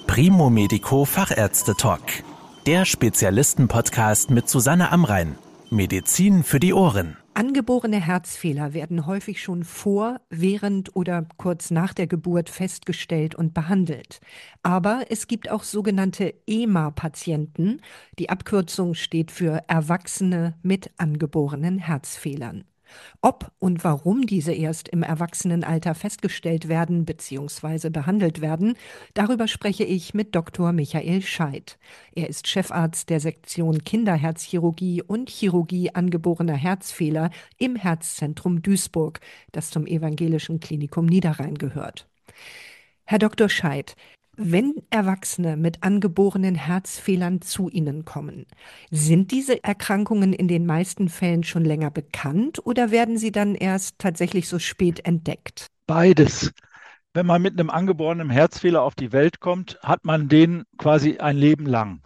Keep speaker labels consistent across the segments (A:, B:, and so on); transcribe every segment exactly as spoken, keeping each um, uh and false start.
A: Primo Medico Fachärzte-Talk. Der Spezialisten-Podcast mit Susanne Amrein. Medizin für die Ohren.
B: Angeborene Herzfehler werden häufig schon vor, während oder kurz nach der Geburt festgestellt und behandelt. Aber es gibt auch sogenannte E M A-Patienten. Die Abkürzung steht für Erwachsene mit angeborenen Herzfehlern. Ob und warum diese erst im Erwachsenenalter festgestellt werden bzw. behandelt werden, darüber spreche ich mit Doktor Michael Scheidt. Er ist Chefarzt der Sektion Kinderherzchirurgie und Chirurgie angeborener Herzfehler im Herzzentrum Duisburg, das zum Evangelischen Klinikum Niederrhein gehört. Herr Doktor Scheidt, wenn Erwachsene mit angeborenen Herzfehlern zu Ihnen kommen, sind diese Erkrankungen in den meisten Fällen schon länger bekannt oder werden sie dann erst tatsächlich so spät entdeckt?
C: Beides. Wenn man mit einem angeborenen Herzfehler auf die Welt kommt, hat man den quasi ein Leben lang.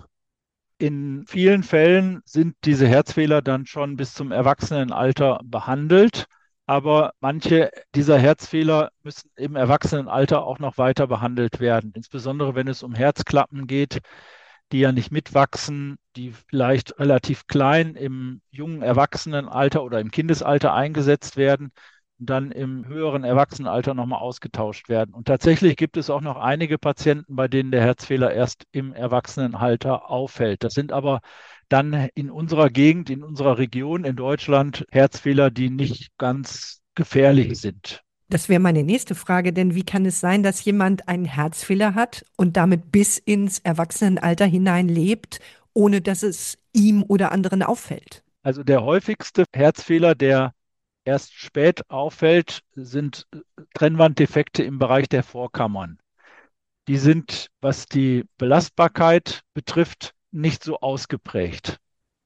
C: In vielen Fällen sind diese Herzfehler dann schon bis zum Erwachsenenalter behandelt. Aber manche dieser Herzfehler müssen im Erwachsenenalter auch noch weiter behandelt werden. Insbesondere wenn es um Herzklappen geht, die ja nicht mitwachsen, die vielleicht relativ klein im jungen Erwachsenenalter oder im Kindesalter eingesetzt werden und dann im höheren Erwachsenenalter nochmal ausgetauscht werden. Und tatsächlich gibt es auch noch einige Patienten, bei denen der Herzfehler erst im Erwachsenenalter auffällt. Das sind aber dann in unserer Gegend, in unserer Region in Deutschland Herzfehler, die nicht ganz gefährlich sind.
B: Das wäre meine nächste Frage, denn wie kann es sein, dass jemand einen Herzfehler hat und damit bis ins Erwachsenenalter hinein lebt, ohne dass es ihm oder anderen auffällt?
C: Also der häufigste Herzfehler, der erst spät auffällt, sind Trennwanddefekte im Bereich der Vorkammern. Die sind, was die Belastbarkeit betrifft, nicht so ausgeprägt.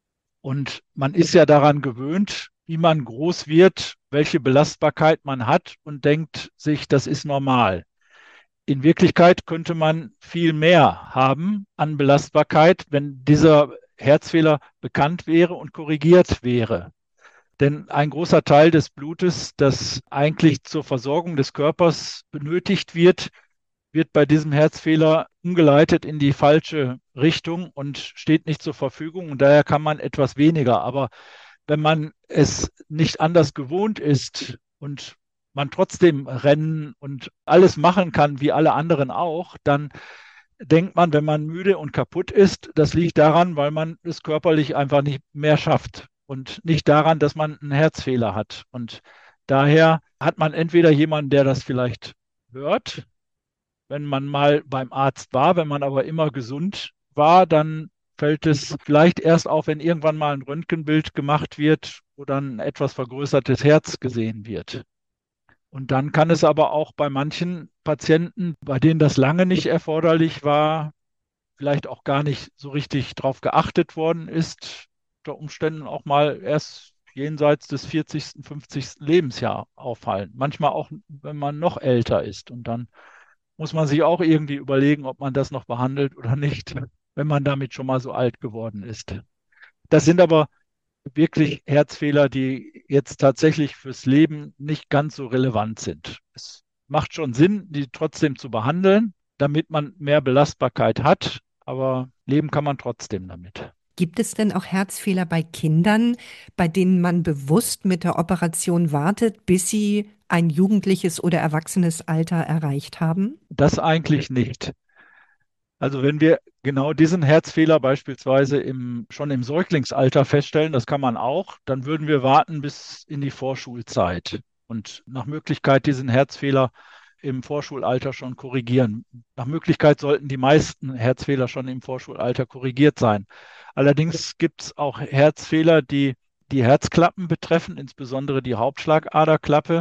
C: Und man ist ja daran gewöhnt, wie man groß wird, welche Belastbarkeit man hat und denkt sich, das ist normal. In Wirklichkeit könnte man viel mehr haben an Belastbarkeit, wenn dieser Herzfehler bekannt wäre und korrigiert wäre. Denn ein großer Teil des Blutes, das eigentlich zur Versorgung des Körpers benötigt wird, wird bei diesem Herzfehler umgeleitet in die falsche Richtung und steht nicht zur Verfügung. Und daher kann man etwas weniger. Aber wenn man es nicht anders gewohnt ist und man trotzdem rennen und alles machen kann, wie alle anderen auch, dann denkt man, wenn man müde und kaputt ist, das liegt daran, weil man es körperlich einfach nicht mehr schafft und nicht daran, dass man einen Herzfehler hat. Und daher hat man entweder jemanden, der das vielleicht hört, wenn man mal beim Arzt war, wenn man aber immer gesund war, dann fällt es vielleicht erst auf, wenn irgendwann mal ein Röntgenbild gemacht wird, wo dann ein etwas vergrößertes Herz gesehen wird. Und dann kann es aber auch bei manchen Patienten, bei denen das lange nicht erforderlich war, vielleicht auch gar nicht so richtig drauf geachtet worden ist, unter Umständen auch mal erst jenseits des vierzigsten, fünfzigsten Lebensjahr auffallen. Manchmal auch, wenn man noch älter ist. Und dann muss man sich auch irgendwie überlegen, ob man das noch behandelt oder nicht, wenn man damit schon mal so alt geworden ist. Das sind aber wirklich Herzfehler, die jetzt tatsächlich fürs Leben nicht ganz so relevant sind. Es macht schon Sinn, die trotzdem zu behandeln, damit man mehr Belastbarkeit hat, aber leben kann man trotzdem damit.
B: Gibt es denn auch Herzfehler bei Kindern, bei denen man bewusst mit der Operation wartet, bis sie ein jugendliches oder erwachsenes Alter erreicht haben?
C: Das eigentlich nicht. Also wenn wir genau diesen Herzfehler beispielsweise im, schon im Säuglingsalter feststellen, das kann man auch, dann würden wir warten bis in die Vorschulzeit und nach Möglichkeit diesen Herzfehler im Vorschulalter schon korrigieren. Nach Möglichkeit sollten die meisten Herzfehler schon im Vorschulalter korrigiert sein. Allerdings gibt es auch Herzfehler, die die Herzklappen betreffen, insbesondere die Hauptschlagaderklappe,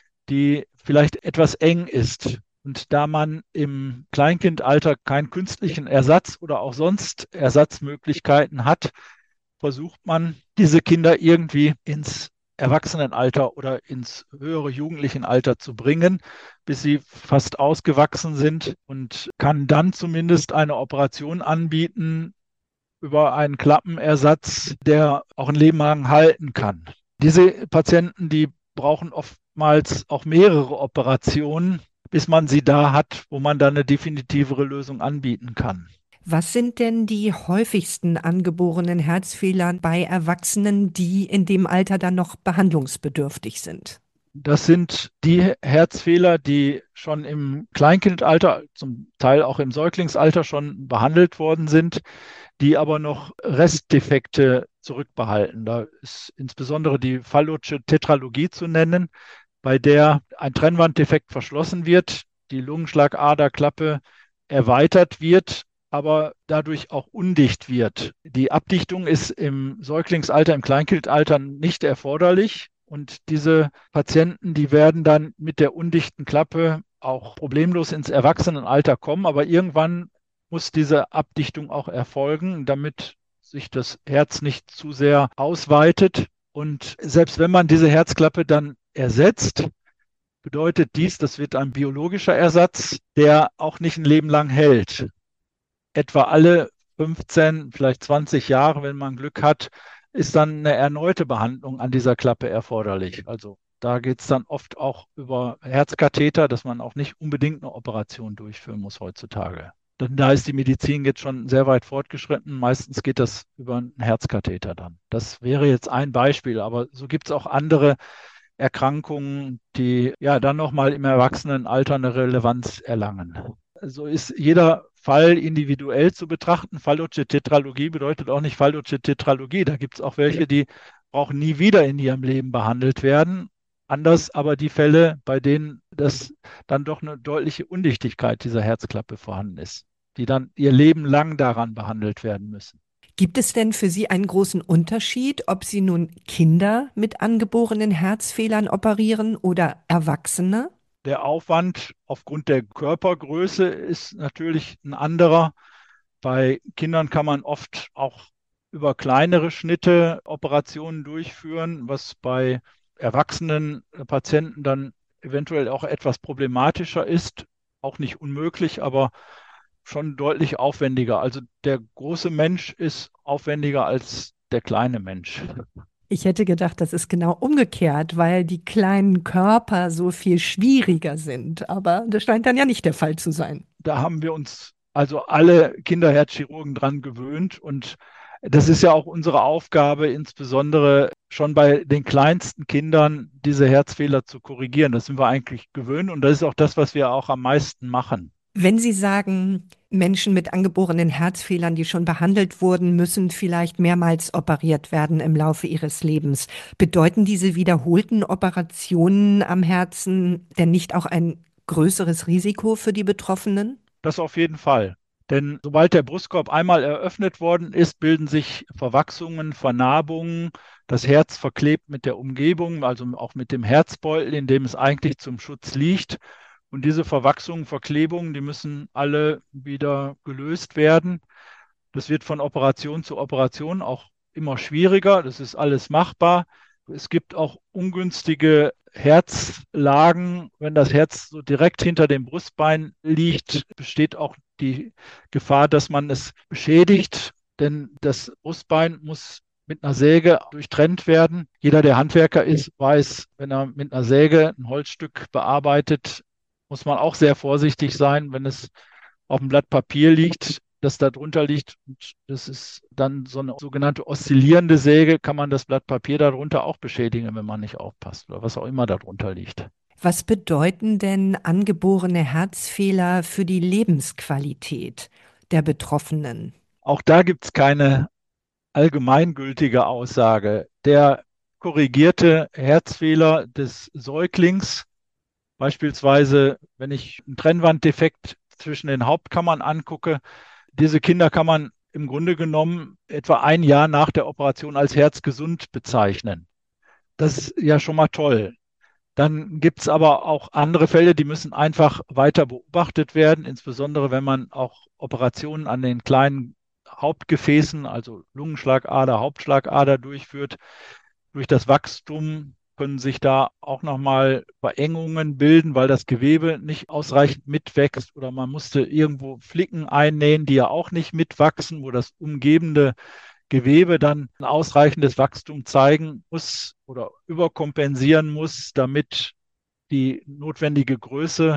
C: die vielleicht etwas eng ist. Und da man im Kleinkindalter keinen künstlichen Ersatz oder auch sonst Ersatzmöglichkeiten hat, versucht man, diese Kinder irgendwie ins Erwachsenenalter oder ins höhere Jugendlichenalter zu bringen, bis sie fast ausgewachsen sind und kann dann zumindest eine Operation anbieten über einen Klappenersatz, der auch ein Leben lang halten kann. Diese Patienten, die brauchen oftmals auch mehrere Operationen, bis man sie da hat, wo man dann eine definitivere Lösung anbieten kann.
B: Was sind denn die häufigsten angeborenen Herzfehler bei Erwachsenen, die in dem Alter dann noch behandlungsbedürftig sind?
C: Das sind die Herzfehler, die schon im Kleinkindalter, zum Teil auch im Säuglingsalter schon behandelt worden sind, die aber noch Restdefekte zurückbehalten. Da ist insbesondere die Fallo'sche Tetralogie zu nennen, bei der ein Trennwanddefekt verschlossen wird, die Lungenschlagaderklappe erweitert wird, aber dadurch auch undicht wird. Die Abdichtung ist im Säuglingsalter, im Kleinkindalter nicht erforderlich. Und diese Patienten, die werden dann mit der undichten Klappe auch problemlos ins Erwachsenenalter kommen, aber irgendwann muss diese Abdichtung auch erfolgen, damit sich das Herz nicht zu sehr ausweitet. Und selbst wenn man diese Herzklappe dann ersetzt, bedeutet dies, das wird ein biologischer Ersatz, der auch nicht ein Leben lang hält. Etwa alle fünfzehn, vielleicht zwanzig Jahre, wenn man Glück hat, ist dann eine erneute Behandlung an dieser Klappe erforderlich. Also da geht es dann oft auch über Herzkatheter, dass man auch nicht unbedingt eine Operation durchführen muss heutzutage. Denn da ist die Medizin jetzt schon sehr weit fortgeschritten. Meistens geht das über einen Herzkatheter dann. Das wäre jetzt ein Beispiel, aber so gibt es auch andere Erkrankungen, die ja dann nochmal im Erwachsenenalter eine Relevanz erlangen. So ist jeder Fall individuell zu betrachten. Fallo'sche Tetralogie bedeutet auch nicht Fallo'sche Tetralogie. Da gibt es auch welche, die brauchen nie wieder in ihrem Leben behandelt werden. Anders aber die Fälle, bei denen das dann doch eine deutliche Undichtigkeit dieser Herzklappe vorhanden ist, die dann ihr Leben lang daran behandelt werden müssen.
B: Gibt es denn für Sie einen großen Unterschied, ob Sie nun Kinder mit angeborenen Herzfehlern operieren oder Erwachsene?
C: Der Aufwand aufgrund der Körpergröße ist natürlich ein anderer. Bei Kindern kann man oft auch über kleinere Schnitte Operationen durchführen, was bei erwachsenen Patienten dann eventuell auch etwas problematischer ist. Auch nicht unmöglich, aber schon deutlich aufwendiger. Also der große Mensch ist aufwendiger als der kleine Mensch.
B: Ich hätte gedacht, das ist genau umgekehrt, weil die kleinen Körper so viel schwieriger sind. Aber das scheint dann ja nicht der Fall zu sein.
C: Da haben wir uns also alle Kinderherzchirurgen dran gewöhnt. Und das ist ja auch unsere Aufgabe, insbesondere schon bei den kleinsten Kindern diese Herzfehler zu korrigieren. Das sind wir eigentlich gewöhnt und das ist auch das, was wir auch am meisten machen.
B: Wenn Sie sagen, Menschen mit angeborenen Herzfehlern, die schon behandelt wurden, müssen vielleicht mehrmals operiert werden im Laufe ihres Lebens, bedeuten diese wiederholten Operationen am Herzen denn nicht auch ein größeres Risiko für die Betroffenen?
C: Das auf jeden Fall. Denn sobald der Brustkorb einmal eröffnet worden ist, bilden sich Verwachsungen, Vernarbungen. Das Herz verklebt mit der Umgebung, also auch mit dem Herzbeutel, in dem es eigentlich zum Schutz liegt. Und diese Verwachsungen, Verklebungen, die müssen alle wieder gelöst werden. Das wird von Operation zu Operation auch immer schwieriger. Das ist alles machbar. Es gibt auch ungünstige Herzlagen. Wenn das Herz so direkt hinter dem Brustbein liegt, besteht auch die Gefahr, dass man es beschädigt. Denn das Brustbein muss mit einer Säge durchtrennt werden. Jeder, der Handwerker ist, weiß, wenn er mit einer Säge ein Holzstück bearbeitet, muss man auch sehr vorsichtig sein, wenn es auf dem Blatt Papier liegt, das da drunter liegt. Und das ist dann so eine sogenannte oszillierende Säge, kann man das Blatt Papier darunter auch beschädigen, wenn man nicht aufpasst oder was auch immer darunter liegt.
B: Was bedeuten denn angeborene Herzfehler für die Lebensqualität der Betroffenen?
C: Auch da gibt es keine allgemeingültige Aussage. Der korrigierte Herzfehler des Säuglings, beispielsweise, wenn ich einen Trennwanddefekt zwischen den Hauptkammern angucke, diese Kinder kann man im Grunde genommen etwa ein Jahr nach der Operation als herzgesund bezeichnen. Das ist ja schon mal toll. Dann gibt es aber auch andere Fälle, die müssen einfach weiter beobachtet werden, insbesondere wenn man auch Operationen an den kleinen Hauptgefäßen, also Lungenschlagader, Hauptschlagader durchführt. Durch das Wachstum können sich da auch nochmal Verengungen bilden, weil das Gewebe nicht ausreichend mitwächst oder man musste irgendwo Flicken einnähen, die ja auch nicht mitwachsen, wo das umgebende Gewebe dann ein ausreichendes Wachstum zeigen muss oder überkompensieren muss, damit die notwendige Größe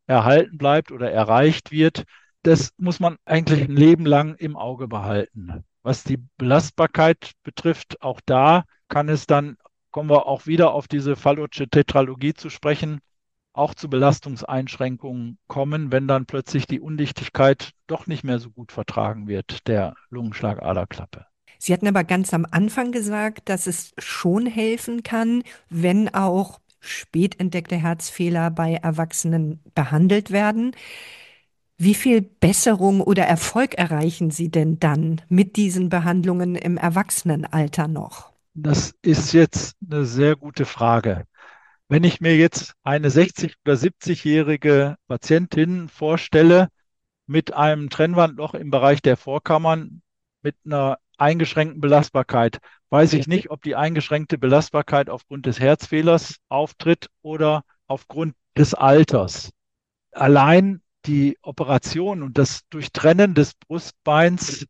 C: erhalten bleibt oder erreicht wird. Das muss man eigentlich ein Leben lang im Auge behalten. Was die Belastbarkeit betrifft, auch da kann es dann, kommen wir auch wieder auf diese Fallo'sche Tetralogie zu sprechen, auch zu Belastungseinschränkungen kommen, wenn dann plötzlich die Undichtigkeit doch nicht mehr so gut vertragen wird, der Lungenschlagaderklappe.
B: Sie hatten aber ganz am Anfang gesagt, dass es schon helfen kann, wenn auch spät entdeckte Herzfehler bei Erwachsenen behandelt werden. Wie viel Besserung oder Erfolg erreichen Sie denn dann mit diesen Behandlungen im Erwachsenenalter noch?
C: Das ist jetzt eine sehr gute Frage. Wenn ich mir jetzt eine sechzig- oder siebzigjährige Patientin vorstelle mit einem Trennwandloch im Bereich der Vorkammern, mit einer eingeschränkten Belastbarkeit, weiß ich nicht, ob die eingeschränkte Belastbarkeit aufgrund des Herzfehlers auftritt oder aufgrund des Alters. Allein die Operation und das Durchtrennen des Brustbeins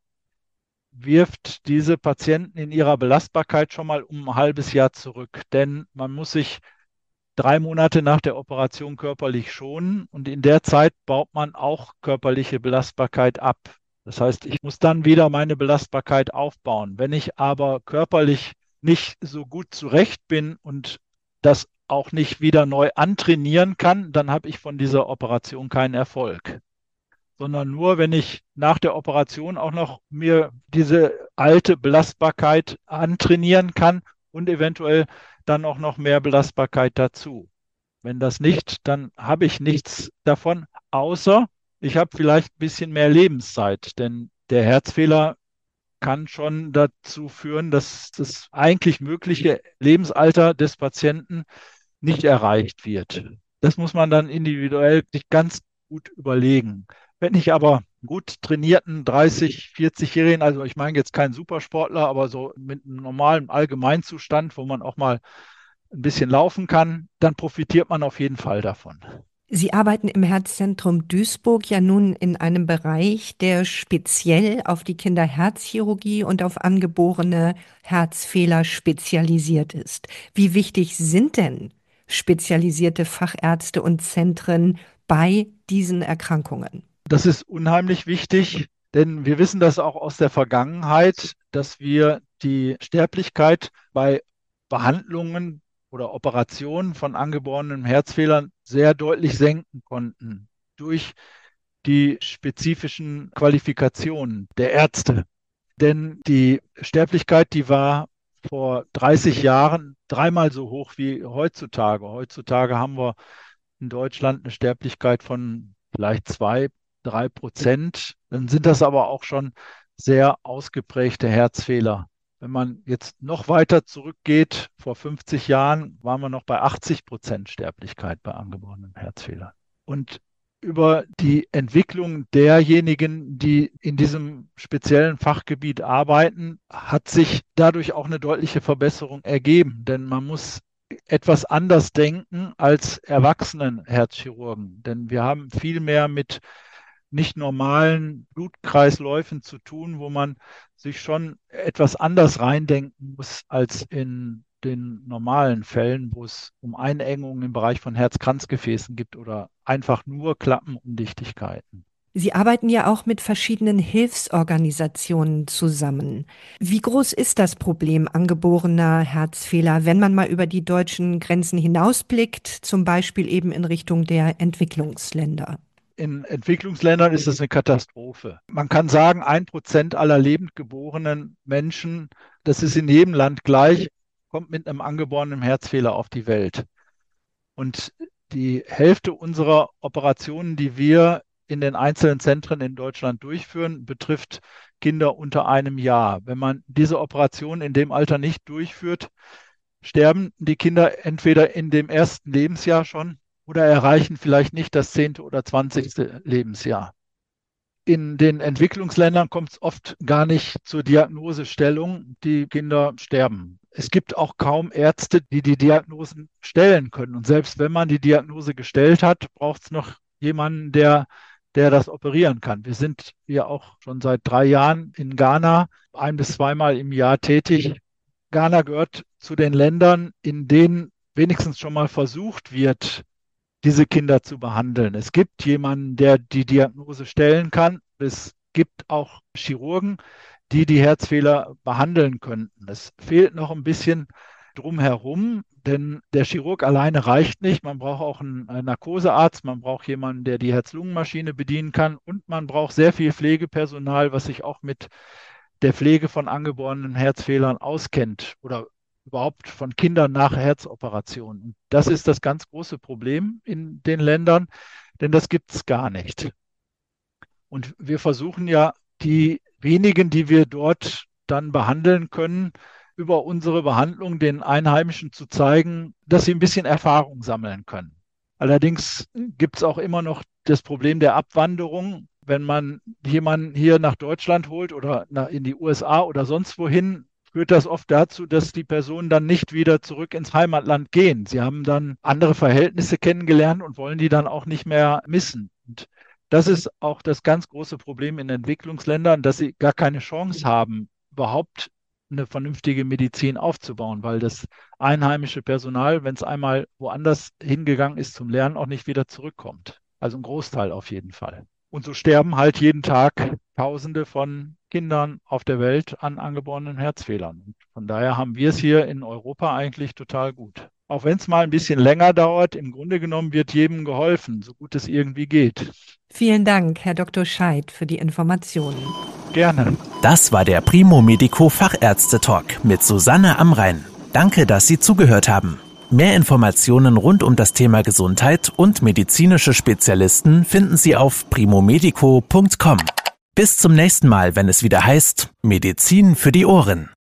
C: wirft diese Patienten in ihrer Belastbarkeit schon mal um ein halbes Jahr zurück. Denn man muss sich drei Monate nach der Operation körperlich schonen und in der Zeit baut man auch körperliche Belastbarkeit ab. Das heißt, ich muss dann wieder meine Belastbarkeit aufbauen. Wenn ich aber körperlich nicht so gut zurecht bin und das auch nicht wieder neu antrainieren kann, dann habe ich von dieser Operation keinen Erfolg. Sondern nur, wenn ich nach der Operation auch noch mir diese alte Belastbarkeit antrainieren kann und eventuell dann auch noch mehr Belastbarkeit dazu. Wenn das nicht, dann habe ich nichts davon, außer ich habe vielleicht ein bisschen mehr Lebenszeit, denn der Herzfehler kann schon dazu führen, dass das eigentlich mögliche Lebensalter des Patienten nicht erreicht wird. Das muss man dann individuell sich ganz gut überlegen. Wenn ich aber gut trainierten dreißig-, vierzig-Jährigen, also ich meine jetzt keinen Supersportler, aber so mit einem normalen Allgemeinzustand, wo man auch mal ein bisschen laufen kann, dann profitiert man auf jeden Fall davon.
B: Sie arbeiten im Herzzentrum Duisburg ja nun in einem Bereich, der speziell auf die Kinderherzchirurgie und auf angeborene Herzfehler spezialisiert ist. Wie wichtig sind denn spezialisierte Fachärzte und Zentren bei diesen Erkrankungen?
C: Das ist unheimlich wichtig, denn wir wissen das auch aus der Vergangenheit, dass wir die Sterblichkeit bei Behandlungen oder Operationen von angeborenen Herzfehlern sehr deutlich senken konnten durch die spezifischen Qualifikationen der Ärzte. Denn die Sterblichkeit, die war vor dreißig Jahren dreimal so hoch wie heutzutage. Heutzutage haben wir in Deutschland eine Sterblichkeit von vielleicht zwei, drei Prozent. Dann sind das aber auch schon sehr ausgeprägte Herzfehler. Wenn man jetzt noch weiter zurückgeht, vor fünfzig Jahren waren wir noch bei achtzig Prozent Sterblichkeit bei angeborenen Herzfehlern. Und über die Entwicklung derjenigen, die in diesem speziellen Fachgebiet arbeiten, hat sich dadurch auch eine deutliche Verbesserung ergeben. Denn man muss etwas anders denken als Erwachsenenherzchirurgen. Denn wir haben viel mehr mit nicht normalen Blutkreisläufen zu tun, wo man sich schon etwas anders reindenken muss als in den normalen Fällen, wo es um Einengungen im Bereich von Herz-Kranzgefäßen gibt oder einfach nur Klappenundichtigkeiten.
B: Sie arbeiten ja auch mit verschiedenen Hilfsorganisationen zusammen. Wie groß ist das Problem angeborener Herzfehler, wenn man mal über die deutschen Grenzen hinausblickt, zum Beispiel eben in Richtung der Entwicklungsländer?
C: In Entwicklungsländern ist das eine Katastrophe. Man kann sagen, ein Prozent aller lebend geborenen Menschen, das ist in jedem Land gleich, kommt mit einem angeborenen Herzfehler auf die Welt. Und die Hälfte unserer Operationen, die wir in den einzelnen Zentren in Deutschland durchführen, betrifft Kinder unter einem Jahr. Wenn man diese Operation in dem Alter nicht durchführt, sterben die Kinder entweder in dem ersten Lebensjahr schon oder erreichen vielleicht nicht das zehnte oder zwanzigste Lebensjahr. In den Entwicklungsländern kommt es oft gar nicht zur Diagnosestellung. Die Kinder sterben. Es gibt auch kaum Ärzte, die die Diagnosen stellen können. Und selbst wenn man die Diagnose gestellt hat, braucht es noch jemanden, der, der das operieren kann. Wir sind ja auch schon seit drei Jahren in Ghana, ein bis zweimal im Jahr tätig. Ghana gehört zu den Ländern, in denen wenigstens schon mal versucht wird, diese Kinder zu behandeln. Es gibt jemanden, der die Diagnose stellen kann. Es gibt auch Chirurgen, die die Herzfehler behandeln könnten. Es fehlt noch ein bisschen drumherum, denn der Chirurg alleine reicht nicht. Man braucht auch einen Narkosearzt, man braucht jemanden, der die Herz-Lungen-Maschine bedienen kann, und man braucht sehr viel Pflegepersonal, was sich auch mit der Pflege von angeborenen Herzfehlern auskennt oder überhaupt von Kindern nach Herzoperationen. Das ist das ganz große Problem in den Ländern, denn das gibt es gar nicht. Und wir versuchen ja, die wenigen, die wir dort dann behandeln können, über unsere Behandlung den Einheimischen zu zeigen, dass sie ein bisschen Erfahrung sammeln können. Allerdings gibt es auch immer noch das Problem der Abwanderung. Wenn man jemanden hier nach Deutschland holt oder in die U S A oder sonst wohin, führt das oft dazu, dass die Personen dann nicht wieder zurück ins Heimatland gehen. Sie haben dann andere Verhältnisse kennengelernt und wollen die dann auch nicht mehr missen. Und das ist auch das ganz große Problem in Entwicklungsländern, dass sie gar keine Chance haben, überhaupt eine vernünftige Medizin aufzubauen, weil das einheimische Personal, wenn es einmal woanders hingegangen ist zum Lernen, auch nicht wieder zurückkommt. Also ein Großteil auf jeden Fall. Und so sterben halt jeden Tag Tausende von Kindern auf der Welt an angeborenen Herzfehlern. Und von daher haben wir es hier in Europa eigentlich total gut. Auch wenn es mal ein bisschen länger dauert, im Grunde genommen wird jedem geholfen, so gut es irgendwie geht.
B: Vielen Dank, Herr Doktor Scheidt, für die Informationen.
C: Gerne.
A: Das war der Primo Medico Fachärzte-Talk mit Susanne Amrein. Danke, dass Sie zugehört haben. Mehr Informationen rund um das Thema Gesundheit und medizinische Spezialisten finden Sie auf primomedico punkt com. Bis zum nächsten Mal, wenn es wieder heißt Medizin für die Ohren.